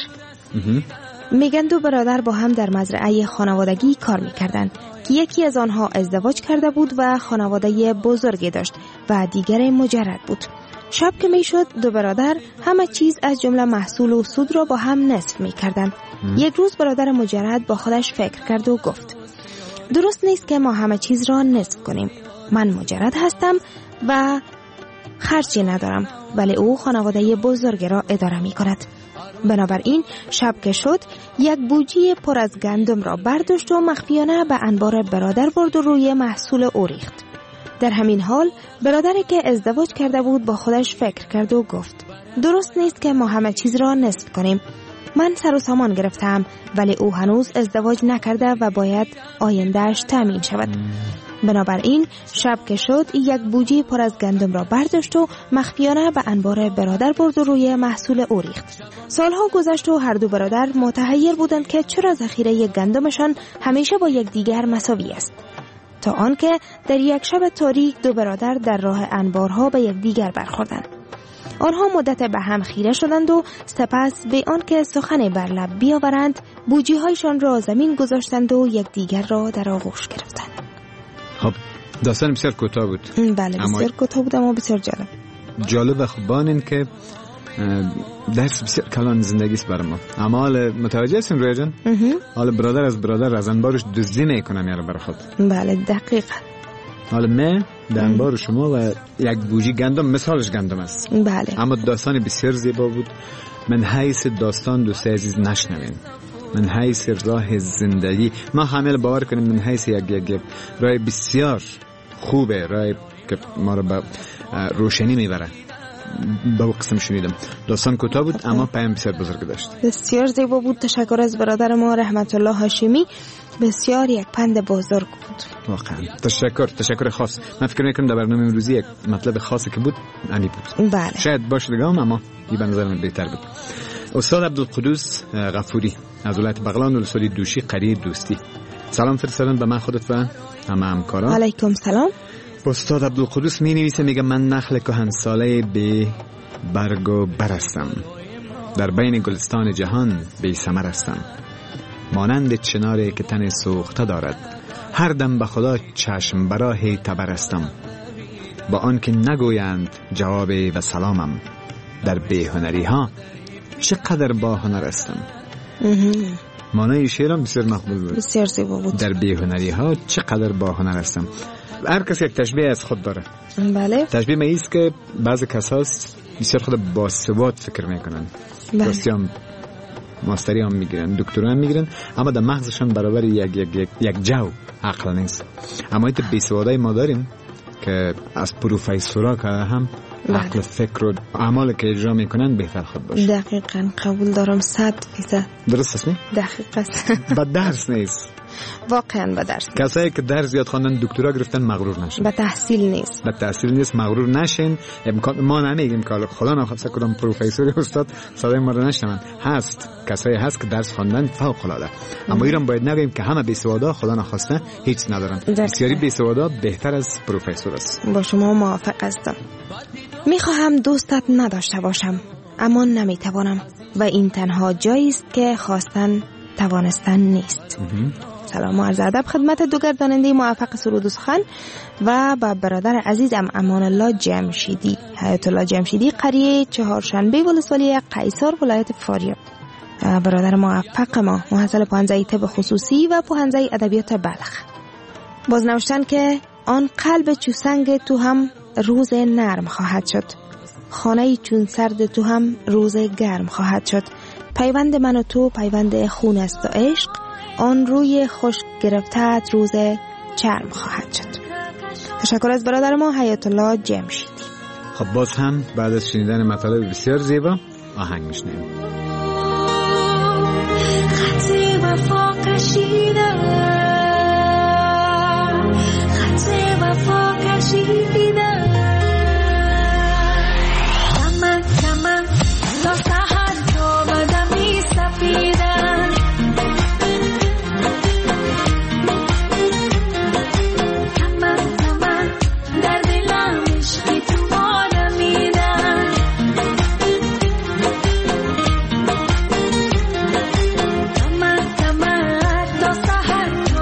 میگن دو برادر با هم در مزرعه خانوادگی کار میکردن که یکی از آنها ازدواج کرده بود و خانواده بزرگی داشت و دیگر مجرد بود. شب که میشد دو برادر همه چیز از جمله محصول و سود را با هم نصف میکردند. یک روز برادر مجرد با خودش فکر کرد و گفت درست نیست که ما همه چیز را نصف کنیم. من مجرد هستم و خرچی ندارم، ولی او خانواده بزرگ را اداره می کند. بنابراین شب که شد یک بوجی پر از گندم را برداشت و مخفیانه به انبار برادر برد و روی محصول او ریخت. در همین حال برادری که ازدواج کرده بود با خودش فکر کرد و گفت درست نیست که ما همه چیز را نصف کنیم. من سر و سامان گرفتم، ولی او هنوز ازدواج نکرده و باید آیندهش تامین شود. بنابراین شب که شد یک بوجی پر از گندم را برداشت و مخفیانه به انبار برادر برد و روی محصول او ریخت. سالها گذشت و هر دو برادر متحیر بودند که چرا ذخیره گندمشان همیشه با یک دیگر مساوی است، تا آنکه در یک شب تاریک دو برادر در راه انبارها به یک دیگر برخوردند. آنها مدت به هم خیره شدند و سپس به آنکه سخن بر لب بیاورند بوجی هایشان را زمین گذاشتند و یک دیگر را در آغوش گرفتند. خب داستان بسیار کوتاه بود. بله بسیار کوتاه بود اما بسیار جالب. جالب و خوبان این که درس بسیار کلان زندگی است برای ما. اما حال متوجه هستین رویا جان؟ حال برادر از برادر از انبارش دزدی میکنه میاره برای خود. بله دقیقاً. حالا من در انبار شما و یک بوجی گندم مثالش گندم است. بله. اما داستان بسیار زیبا بود. من حیث داستان دوست عزیز نشنوین. من حیث راه زندگی ما حامل باور کنیم من حیث یک یک یک راه بسیار خوبه، راه که ما رو به روشنی میبره. با قسم شنیدم داستان کوتاه بود اما پیام بسیار بزرگ داشت. بسیار زیبا بود. تشکر از برادر ما رحمت الله هاشمی. بسیار یک پند بزرگ بود. واقعا تشکر تشکر خاص. من فکر میکنم در برنامه امروزی یک مطلب خاصی که بود امی بود. بله. شاید باشه دیگه اما این به نظر من بهتر بود. استاد عبدالقدوس غفوری از ولایت بغلان ولسوالی دوشی قریه دوستی، سلام فرستادن به من خودت و همه همکاران. علیکم سلام. استاد عبدالقدوس می نویسه میگه من نخل کهنساله به برگ و بر هستم، در بین گلستان جهان بی ثمر هستم، مانند چناری که تن سوخته دارد هر دم به خدا چشم براه تبرستم، با آن که نگویند جواب و سلامم. در بیهنری ها چقدر با هنر هستم. معنای شعرم بسیار مقبول بود، بسیار زیبا بود. در بیهنری ها چقدر با هنر هستم. هر کسی یک تشبیه از خود داره. بله. تشبیه ما ایست که بعضی کساس بسیار خود با ثبات فکر میکنن، بسیار ماستری هم میگیرن، دکترا هم میگیرن، اما در مغزشان برابر یک یک یک یک جو عقل نیست. اما ایت بیسوادای ما داریم که از پروفیسورا که هم عقل فکر و اعمال که اجرا میکنن بهتر خود باشه. دقیقاً قبول دارم، صد فیصد درست است. نه دقیقاً با درس نیست، واقعاً با درس. کسایی که درس زیاد خواندن دکترا گرفتن مغرور نشن. با تحصیل نیست، با تحصیل نیست، مغرور نشین. امکان ما نمیگیم که خدا نخواسته کدام پروفسور استاد صدای ما رو نشنون، هست کسایی هست که درس خواندن فوق العاده، اما ایران باید نگیم که همه بیسوادا خدا نخواسته هیچ ندارن. بسیاری بیسوادا بهتر از پروفسور است. با شما موافق هستم. میخواهم دوستت نداشته باشم اما نمیتوانم و این تنها جایی است که خواستن توانستن نیست. سلام و عرض ادب خدمت دو گرداننده موفق سرود و سخن و با برادر عزیزم امان الله جمشیدی، حیات الله جمشیدی، قریه چهارشنبه ولسوالی قیصر ولایت فاریاب. برادر موفق ما محصل پانزده طب خصوصی و پانزده ادبیات بلخ. باز نوشتن که آن قلب چوسنگ تو هم روز نرم خواهد شد، خانه چون سرد تو هم روز گرم خواهد شد. پیوند من و تو پیوند خون است و عشق، آن روی خشک گرفته روز چرم خواهد شد. تشکر از برادر ما حیات الله جمشیدی. خب باز هم بعد از شنیدن مطالب بسیار زیبا آهنگ میشنیم. خط وفا کشیدم، خط وفا کشیدم، من من تا سحر تا بدمی سفیدم، من من در دلم عشقی تو آدمیدم، من من تا سحر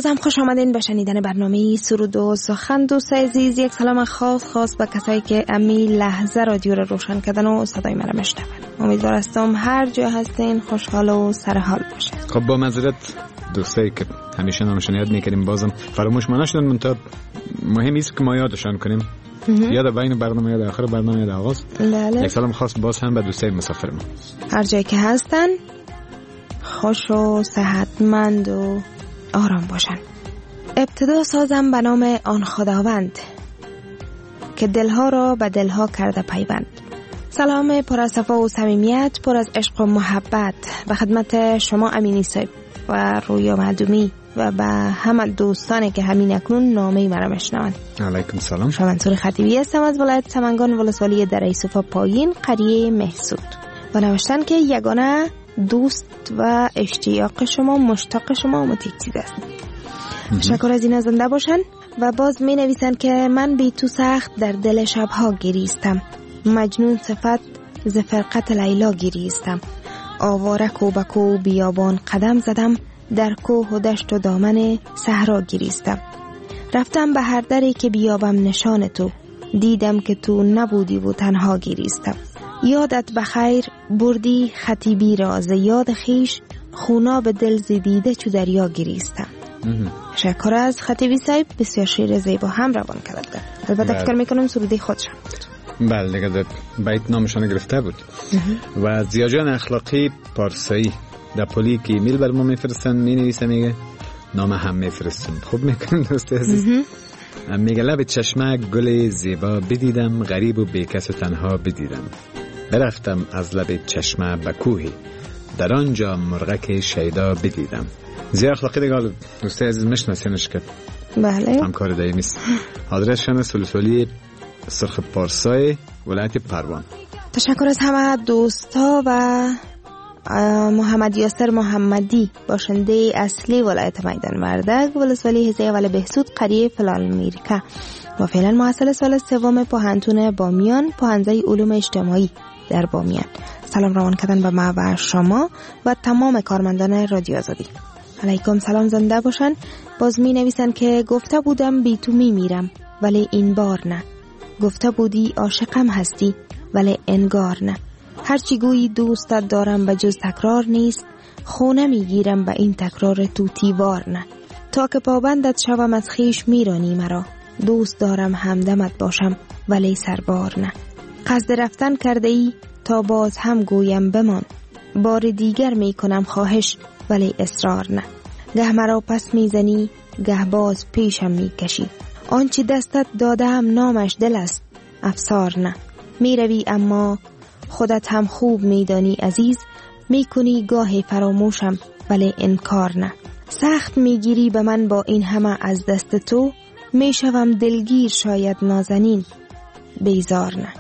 باز هم خوش آمدین به شنیدن برنامه سرود و سخن. دوست عزیز، یک سلام خاص خاص به کسایی که امی لحظه رادیو رو روشن کردن و صدای من رو میشنون. امیدوار هستم هر جا هستین خوشحال و سرحال باشین. خب با معذرت دوستایی که همیشه نامشون یاد میکنیم بازم فراموش ما نشدن، منتها مهم است که ما یادشان کنیم. یاد بین برنامه، یاد آخر برنامه، یاد آغاز. بله. یک سلام خاص باز هم به دوستای مسافر ما هر جایی که هستن خوش و صحتمند و آرام باشن. ابتدا سازم به نام آن خداوند که دلها را به دلها کرده پیوند. سلام پر از صفا و صمیمیت، پر از عشق و محبت به خدمت شما امینی صاحب و رویا معدومی و به همه دوستانی که همین اکنون نامه مرا میشنوند. علیکم سلام. شما منصور خطیبی هستم از ولایت سمنگان، ولسوالی دره صوفا پایین، قریه محسود. و نوشتن که یگانه دوست و اشتیاق شما، مشتاق شما متیکتید است. تشکر از این، زنده باشن. و باز می نویسن که من بی تو سخت در دل شبها گریستم، مجنون صفت ز فرقت لیلا گریستم، آواره کوبکو بیابان قدم زدم، در کوه و دشت و دامن صحرا گریستم، رفتم به هر دری که بیابم نشان تو، دیدم که تو نبودی و تنها گریستم، یادت بخیر بردی خطیبی را، ز یاد خیش خونا به دل زدیده چو دریا گریستم. تشکر از خطیبی صاحب، بسیار شعر زیبا هم روان کرده. البته فکر میکنم سروده خودشم بود. بله دیگه در بیت نامشان گرفته بود. و زیاجان اخلاقی پارسایی در پولی که ایمیل بر ما میفرستن می نویسه، میگه نام هم میفرستن. خوب میکنن دوست عزیز. میگه لب چشمه گل زیبا بدیدم، غریب و بیکس و تنها بدیدم، برفتم از لب چشمه به کوهی، در آنجا مرغک شیدا بدیدم. زی اخلاقی دیگه دوست عزیز میشناسینش که بله همکار دایمی است. آدرسشان سلسولی سرخ پارسای ولایت پروان. تشکر از همه دوستا و محمد یاسر محمدی، باشنده اصلی ولایت میدان وردک، ولسوالی حوزه اول بهسود، قریه فلالمیرکه و فعلا محصل سال سوم پوهنتون بامیان، پوهنځی علوم اجتماعی در بامیان. سلام روان کردن به ما و شما و تمام کارمندان رادیو آزادی. علیکم سلام، زنده باشن. باز می نویسن که گفته بودم بی تو می میرم ولی این بار نه، گفته بودی عاشقم هستی ولی انگار نه، هرچی گویی دوستت دارم به جز تکرار نیست، خونه می گیرم به این تکرار تو تیوار نه، تا که پابندت شوم از خیش میرانی مرا، دوست دارم همدمت باشم ولی سربار نه، قصد رفتن کرده ای تا باز هم گویم بمان، بار دیگر می کنم خواهش ولی اصرار نه، گه مرا پس میزنی گه باز پیشم میکشی، آنچه دستت دادم نامش دل است افسار نه، میروی اما خودت هم خوب میدانی عزیز، میکنی گاهی فراموشم ولی انکار نه، سخت میگیری به من با این همه از دست تو، میشوم دلگیر شاید نازنین بیزار نه.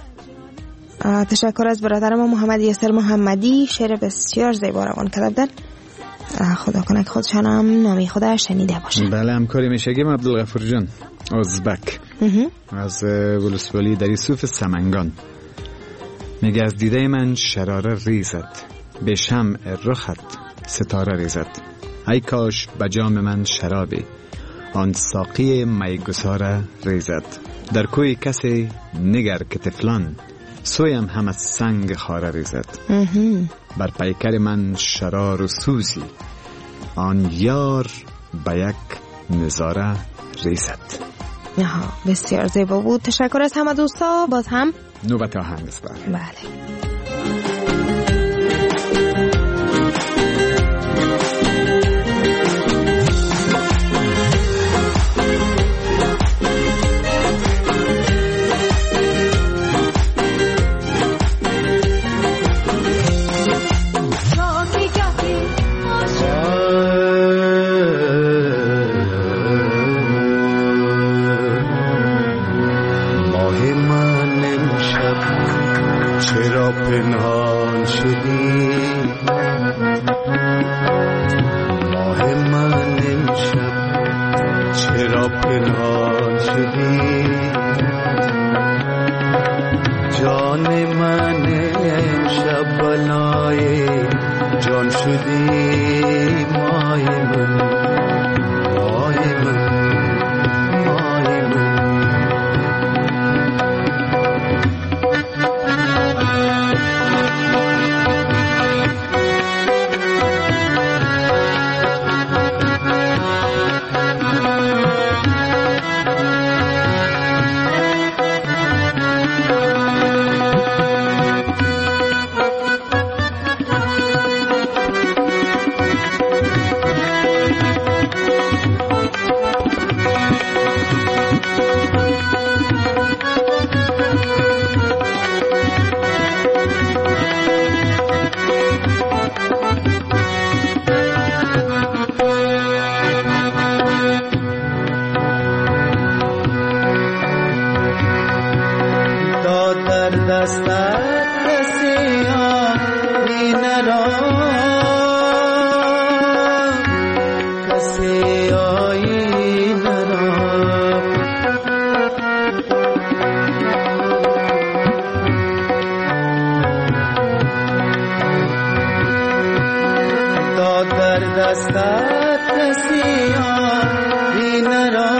تشکر از برادر ما محمد یاسر محمدی، شعر بسیار زیبا روان کردن. خدا کنه که خودشان هم نامی خدا شنیده باشن. بله همکاری میشگیم عبدالغفور جان ازبک از ولسوالی دری صوف سمنگان. میگه از دیده من شراره ریزد، به شمع رخت ستاره ریزد، ای کاش به جام من شرابی آن ساقی میگساره ریزد، در کوی کسی نگر که طفلان سویم هم از سنگ خاره ریزد، بر پیکر من شرار و سوزی آن یار به یک نظاره ریزد. آها بسیار زیبا بود. تشکر از همه دوستا. باز هم نوبت آهنگ است. بله جان شدی مای من، مای دستت کسی آیی نرا کسی آیی نرا داد در دستت کسی آیی نرا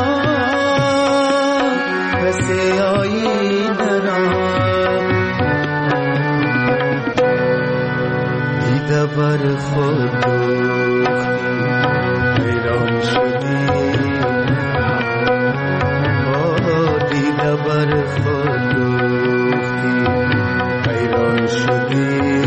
کسی آیی نرا دیده بر خود حیران شدی دیده بر خود حیران شدی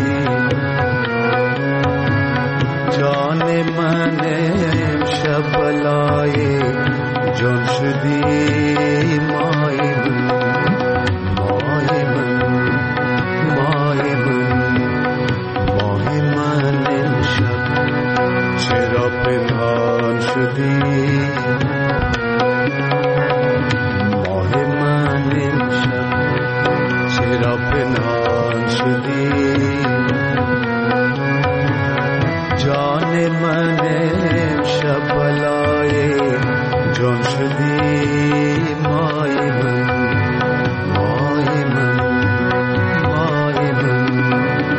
جان من امشب بلای جان شدی مای من مای من مای من مای من امشب چرا پنهان شدی ماه من امشب چرا پنهان شدی جان من امشب بلای جان شدی مای من مای من مای من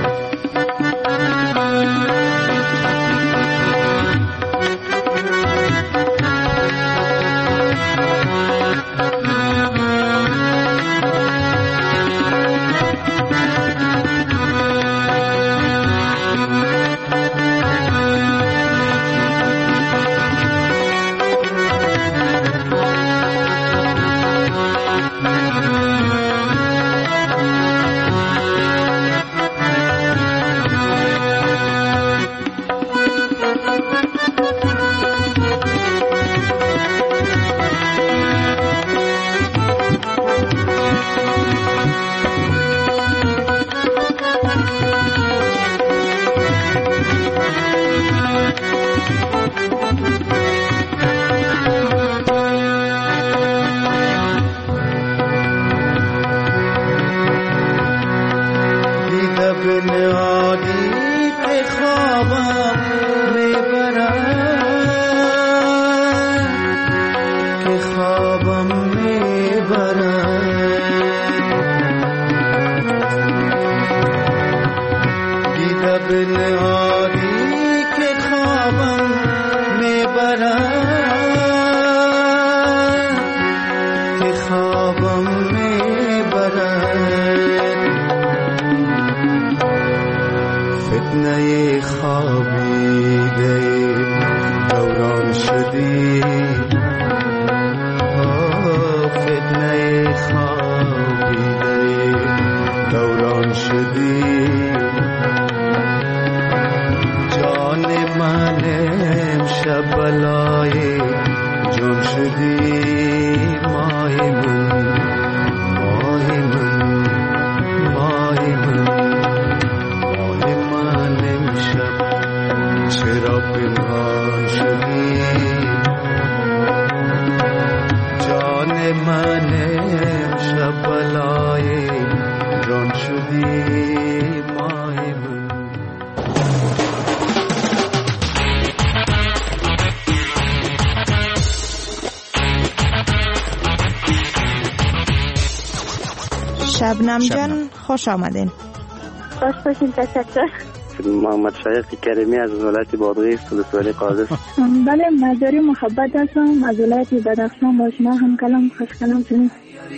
شبنم جان خوش آمدین. خوش باشین. تشکر. محمد شایق کریمی از ولایت بادغیس ولسوالی قادس. بله مزاری محبت هستم از ولایت بدخشان. با شما هم کلام خوش کلام شدیم.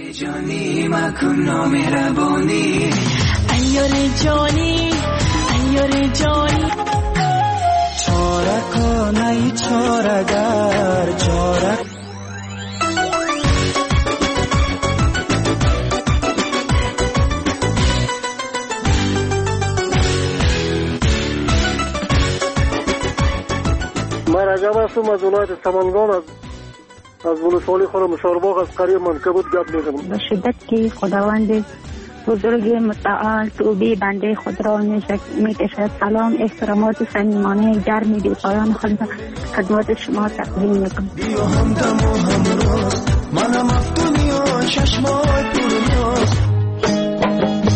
جانی مکن نامهربانی ایار جانی ایار جانی چاره کنی چاره گر چاره من رجب هستم از ولایت سمنگان از از ولسوالی خورم شارباغ از قریه منکبوت گپ میزنم. به شدت که خداوند بزرگ متعال توبه بنده خود را میکشد. سلام احترامات صمیمانه گرمی بی پایان خود خدمت شما تقدیم میکنم. بیا همدم و همراست منم افتونی و چشمای پرناست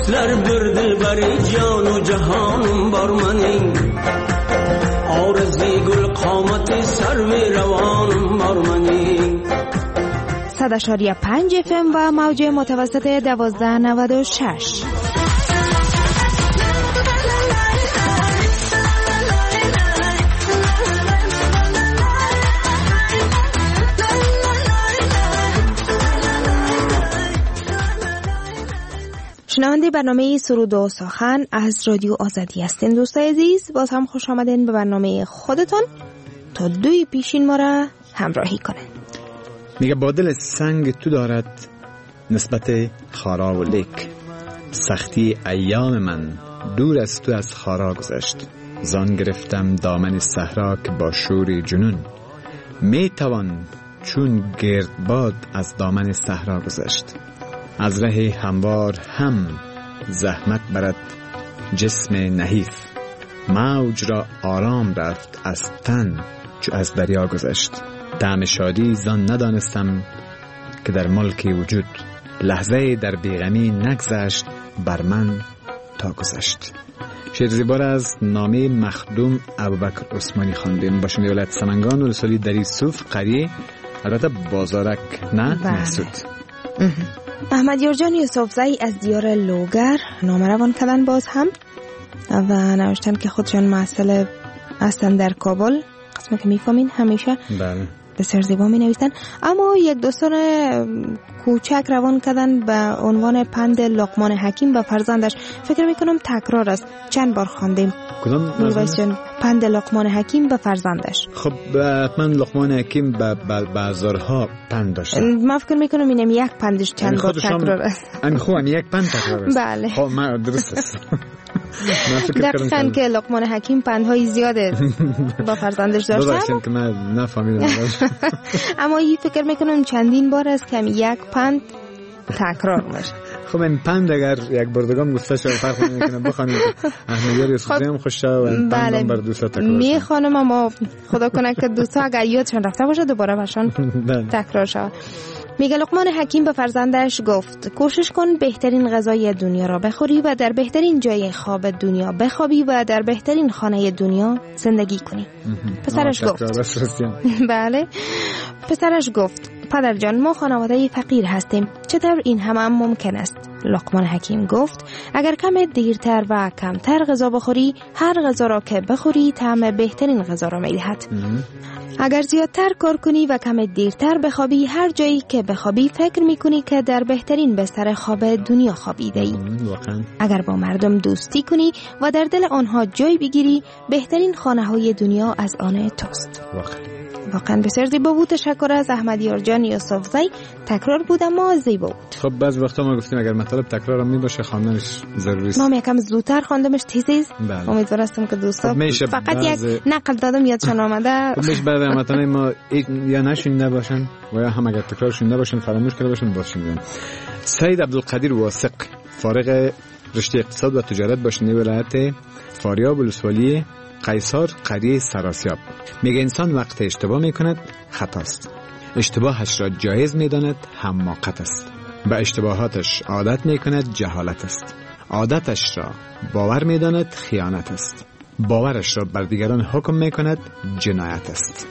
لر بردل بری جان و جهانم بر منی آرزی گل قامت سرو روانم بر منی. صد اشاریه پنج اف ام و موج متوسط دوازده نود و شش. شنونده برنامه سرود و سخن از رادیو آزادی هستین. دوستای عزیز، باز هم خوش آمدین به برنامه خودتون تا دوی پیشین ما را همراهی کنین. میگه با دل سنگ تو دارد نسبت خارا و لیک، سختی ایام من دور از تو از خارا گذشت. زان گرفتم دامن صحرا که با شور جنون میتوان چون گردباد از دامن صحرا گذشت. از ره هموار هم زحمت برد جسم نحیف، موج را آرام رفت از تن چو از دریا گذشت. طعم شادی زان ندانستم که در ملک وجود، لحظه در بیغمی نگذشت بر من تا گذشت. شعر زیبا از نامه مخدوم ابوبکر عثمانی خواندیم. باشم ولایت سمنگان ولسوالی دری صوف قریه، البته بازارک نه محسود. احمد یارجان یوسفزئی از دیار لوگر نامه روان کردن باز هم و نوشتن که خودشان مسئله هستن در کابل، قسمه که میفهمین همیشه بله بسیار زیبا می نویسن. اما یک داستان کوچک روان کردن به عنوان پند لقمان حکیم به فرزندش. فکر میکنم تکرار است، چند بار خواندیم. کدام میرواز پند لقمان حکیم به فرزندش؟ خب حتما لقمان حکیم به بازارها پند داشته. من فکر میکنم اینم یک پندش چند بار تکرار است. ان خو یک پند تکرار است. بله خب ما درست است. دقیقاً که لقمان حکیم پندهای زیاده با فرزندش داشته. ببخشید که من نفهمیدم. اما این فکر میکنم چندین بار است که یک پند تکرار میشه. خب این پند اگر یک بردگان گفته شد فرق نمیکنه بخوانید. احمد یوسفزئی هم خوش شد و این پند بر دوستا تکرار میخوانم، اما خدا کنه که دوستا اگر یادشون رفته باشه دوباره برشان تکرار شود. میگه لقمان حکیم به فرزندش گفت کوشش کن بهترین غذای دنیا را بخوری و در بهترین جای خواب دنیا بخوابی و در بهترین خانه دنیا زندگی کنی. پسرش گفت بله پسرش گفت پدر جان ما خانواده فقیر هستیم، چطور این همه هم ممکن است؟ لقمان حکیم گفت اگر کم دیرتر و کمتر غذا بخوری، هر غذا را که بخوری طعم بهترین غذا را می‌دهد. اگر زیادتر کار کنی و کم دیرتر بخوابی، هر جایی که بخوابی فکر میکنی که در بهترین بستر خواب دنیا خوابیده ای. اگر با مردم دوستی کنی و در دل آنها جای بگیری، بهترین خانه های دنیا از آن توست. واقعا بسیار زیبا بود. تشکر از احمد یارجان یوسفزئی. تکرار بود اما زیبا بود. خب بعض وقتا ما گفتیم اگر مطلب تکرار هم می باشه خواندنش ضروری است. ما یکم زودتر خواندمش تیزیز. بله. امیدوارم که دوستا خب فقط بعض... یک نقل دادم یادشون آمده. خب میشه بعد همتون ما یا نشونده باشن و یا هم اگر تکرار شونده باشن فراموش کرده باشن باشین. سید عبدالقدیر واثق فارغ رشته اقتصاد و تجارت باشنده ولایت فاریاب ولسوالی قیصار قریه سراسیاب. میگه انسان وقت اشتباه میکند خطاست، اشتباهش را جایز میداند حماقت است، به اشتباهاتش عادت میکند جهالت است، عادتش را باور میداند خیانت است، باورش را بر دیگران حکم میکند جنایت است.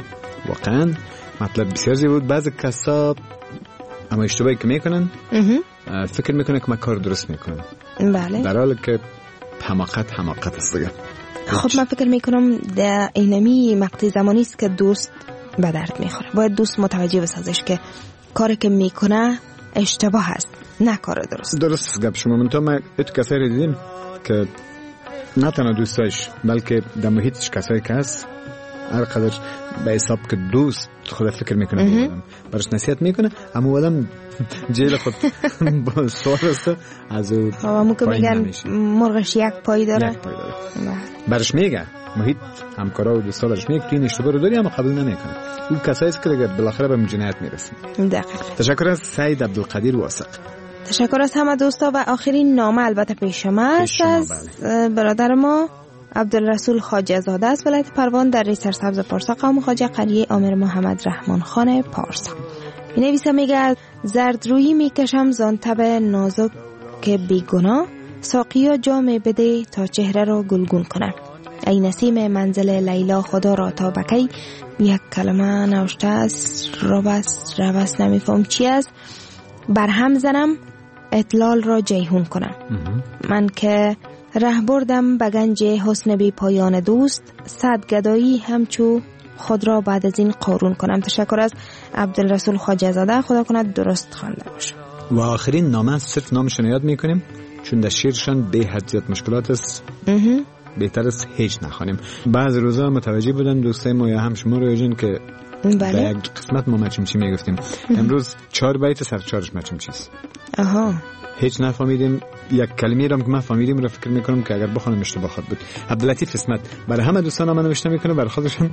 واقعا مطلب بسیار زیبا بود. بعضی کسا اما اشتباهی که میکنن فکر میکنه که من کار درست میکنم، بله، در حالی که حماقت حماقت است دیگه. خب من فکر میکنم در اینمی مقطع زمانی است که دوست به درد میخوره. باید دوست متوجه بسازش که کاری که میکنه اشتباه است، نه کار درست. درست گپ شما. من تو ما ات کسایی دیدیم که نه تنها دوستاش بلکه در محیطش کسایی که هست هر قدر به حساب که دوست خود فکر میکنه برش نصیحت میکنه، اما آدم جیل خود با سوال است از او پایین نمیشه. مرغش یک پای داره، یک پای داره. برش میگه محیط همکارا و دوستا برش میگه که این اشتباه رو داری اما قبول نمیکنه. اون کسایی است که دیگه بالاخره به جنایت میرسن. دقیقاً. تشکر از سید عبدالقدیر واثق. تشکر از همه دوستا و آخرین نامه البته پیش ما است از برادر ما عبدالرسول خواجه زاده از ولایت پروان در سرسبز پارسا، قوم خواجه قریه آمر محمد رحمان خان پارسا. می نویسه میگه زرد رویی میکشم زان تب نازک که بیگناه ساقیا جام بده تا چهره را گلگون کنه. ای نسیم منزل لیلا خدا را تا بکی. یک کلمه نوشته است ربس ربس نمیفهم چی است. برهم زنم اطلال را جیهون کنم. من که ره بردم به گنج حسن بی پایان دوست، صد گدایی همچو خود را بعد از این قارون کنم. تشکر از عبدالرسول خواجه زاده. خدا کند درست خوانده باشه. و آخرین نامه صرف نامشون یاد میکنیم چون در شعرشان به حد زیاد مشکلات است. بهتر است هیچ نخوانیم. بعض روزا متوجه بودن دوستای ما یا هم شما رو یجن که در یک قسمت ما مچمچی میگفتیم. امروز چهار بیت سر چهارش مچمچی است. آها. هیچ نفهمیدیم. یک کلمه را که من فهمیدیم رو فکر میکنم که اگر بخونم اشتباه خود بود. عبداللطیف اسمت برای همه دوستان من نوشته میکنه، برای خودشون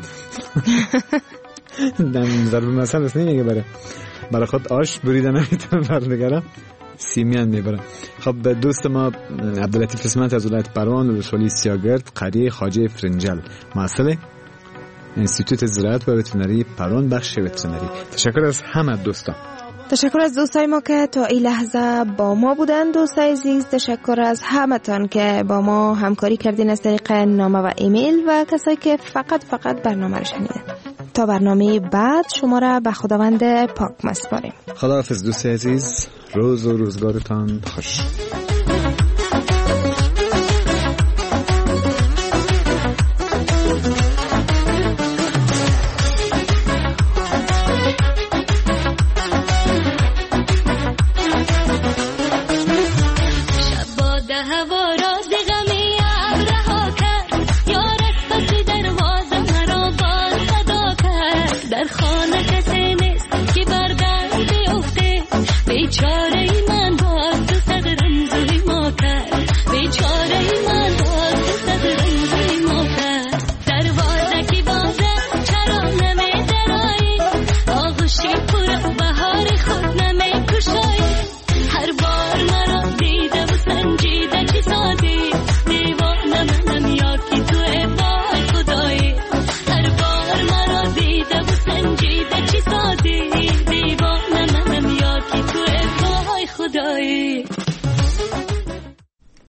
دم ضرب مثل است نمیگه، برای برای خود آش بریده نمیتونه بردگره سیمیان میبره. خب دوست ما عبداللطیف اسمت از ولایت پروان ولسوالی سیاگرد قریه خواجه فرنجل مسئله انستیتوت زراعت و وترنری پروان بخش وترنری. تشکر از همه دوستان. تشکر از دوستای ما که تا این لحظه با ما بودن. دوستای عزیز تشکر از همه تان که با ما همکاری کردین از طریق نامه و ایمیل و کسایی که فقط فقط برنامه رو شنیدن. تا برنامه بعد شما را به خداوند پاک میسپاریم. خداحافظ دوستای عزیز. روز و روزگارتان خوش. شب باد هوا